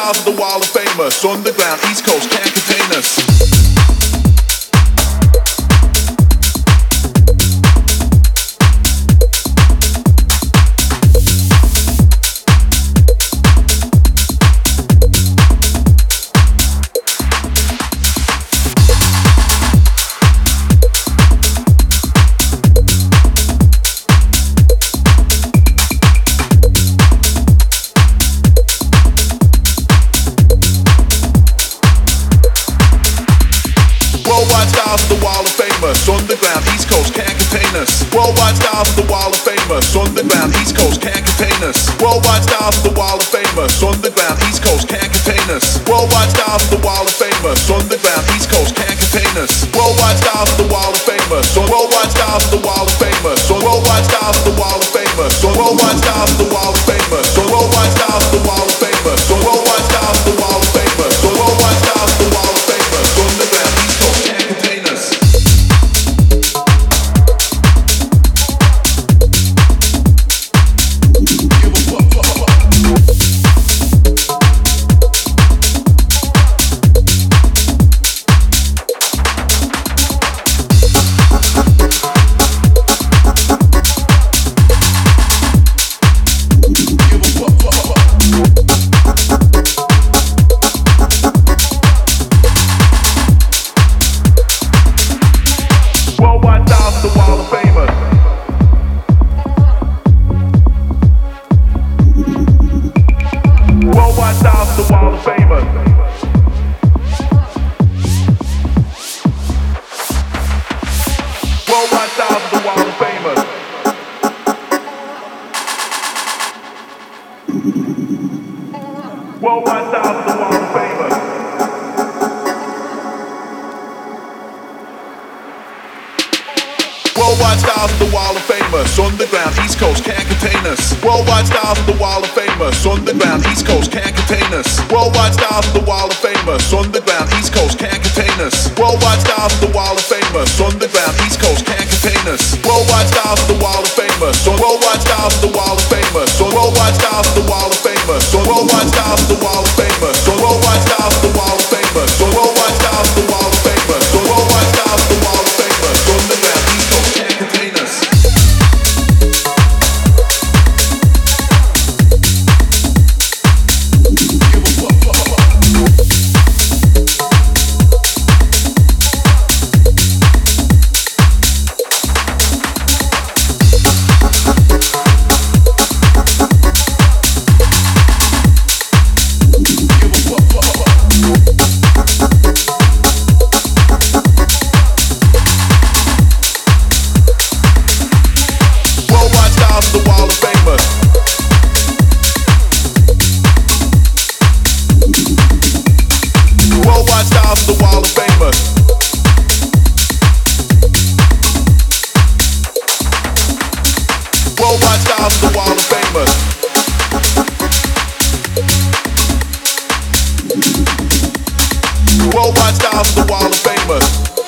styles of the wall of famous. Underground, East Coast can't contain us. Worldwide styles of the wall of famous. Underground, East Coast can't contain us. Worldwide styles of the wall of famous. Underground, East Coast can't contain us. Worldwide styles of the wall of famous. Underground, East Coast can't contain us. Worldwide styles of the wall of famous. Underground, East Coast can't contain us. Worldwide styles of the wall of famous. Worldwide styles of the wall of famous. Worldwide styles of the wall of famous. Worldwide styles of the wall of famous. Worldwide styles of the wall of famous. Worldwide styles of the wall of famous. Worldwide styles of the wall of famous. Underground, East Coast can't contain us. Worldwide styles of the wall of famous. Worldwide styles of the wall of famous. Worldwide styles of the wall of famous. Worldwide styles of the wall of famous. Worldwide styles of the wall of famous. Underground, East Coast can't contain us. Worldwide styles of the wall of famous. Underground, East Coast can't contain us. Worldwide styles of the wall of famous. Underground, East Coast can't contain us. Worldwide styles of the wall of famous. Underground, East Coast can't contain us. Worldwide styles of the wall of famous. Worldwide styles of the wall of famous. Worldwide styles of the wall of famous. Worldwide styles of the wall of famous. Worldwide styles of the wall of famous. Worldwide styles of the wall of famous. Worldwide styles of the wall of famous. Underground, East Coast can't contain us. Worldwide styles of the wall of famous. Worldwide styles of the wall of famous. Worldwide styles of the wall of famous. Worldwide styles of the wall of famous.